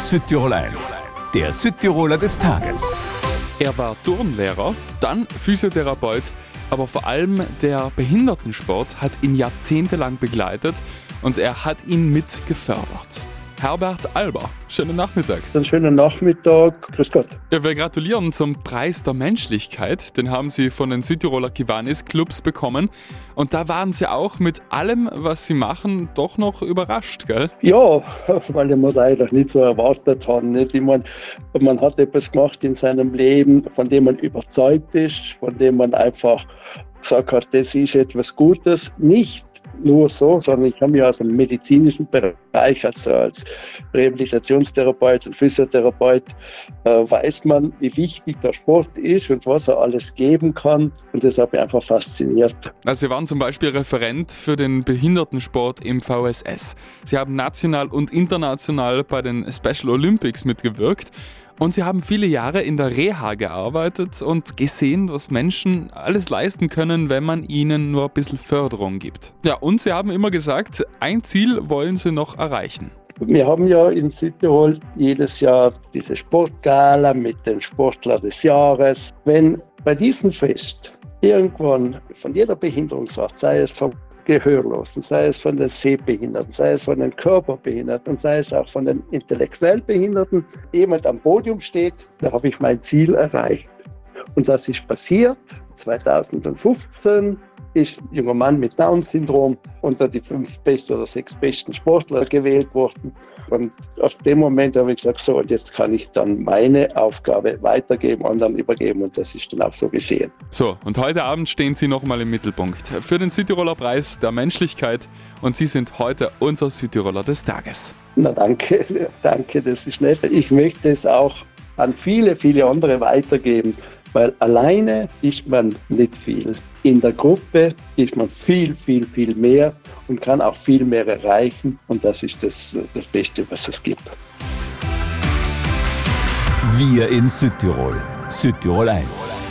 Südtirol 1, der Südtiroler des Tages. Er war Turnlehrer, dann Physiotherapeut, aber vor allem der Behindertensport hat ihn jahrzehntelang begleitet und er hat ihn mit gefördert. Herbert Alber, schönen Nachmittag. Einen schönen Nachmittag, grüß Gott. Ja, wir gratulieren zum Preis der Menschlichkeit, den haben Sie von den Südtiroler Kiwanis-Clubs bekommen. Und da waren Sie auch mit allem, was Sie machen, doch noch überrascht, gell? Ja, weil ich mir das eigentlich nicht so erwartet habe. Nicht? Ich meine, man hat etwas gemacht in seinem Leben, von dem man überzeugt ist, von dem man einfach gesagt hat, das ist etwas Gutes. Nicht nur so, sondern ich habe mich aus dem medizinischen Bereich, also als Rehabilitationstherapeut und Physiotherapeut, weiß man, wie wichtig der Sport ist und was er alles geben kann. Und das hat mich einfach fasziniert. Also Sie waren zum Beispiel Referent für den Behindertensport im VSS. Sie haben national und international bei den Special Olympics mitgewirkt. Und Sie haben viele Jahre in der Reha gearbeitet und gesehen, was Menschen alles leisten können, wenn man ihnen nur ein bisschen Förderung gibt. Ja, und Sie haben immer gesagt, ein Ziel wollen Sie noch erreichen. Wir haben ja in Südtirol jedes Jahr diese Sportgala mit dem Sportler des Jahres. Wenn bei diesem Fest irgendwann von jeder Behinderungsart, sei es vom Gehörlosen, sei es von den Sehbehinderten, sei es von den Körperbehinderten und sei es auch von den intellektuell Behinderten, jemand am Podium steht, da habe ich mein Ziel erreicht. Und das ist passiert. 2015 ist ein junger Mann mit Down-Syndrom unter die 5 besten oder 6 besten Sportler gewählt worden. Und auf dem Moment habe ich gesagt, so, und jetzt kann ich dann meine Aufgabe weitergeben, anderen übergeben. Und das ist dann auch so geschehen. So, und heute Abend stehen Sie nochmal im Mittelpunkt für den Südtiroler Preis der Menschlichkeit. Und Sie sind heute unser Südtiroler des Tages. Na danke, das ist nett. Ich möchte es auch an viele, viele andere weitergeben. Weil alleine ist man nicht viel. In der Gruppe ist man viel, viel, viel mehr und kann auch viel mehr erreichen. Und das ist das Beste, was es gibt. Wir in Südtirol. Südtirol 1.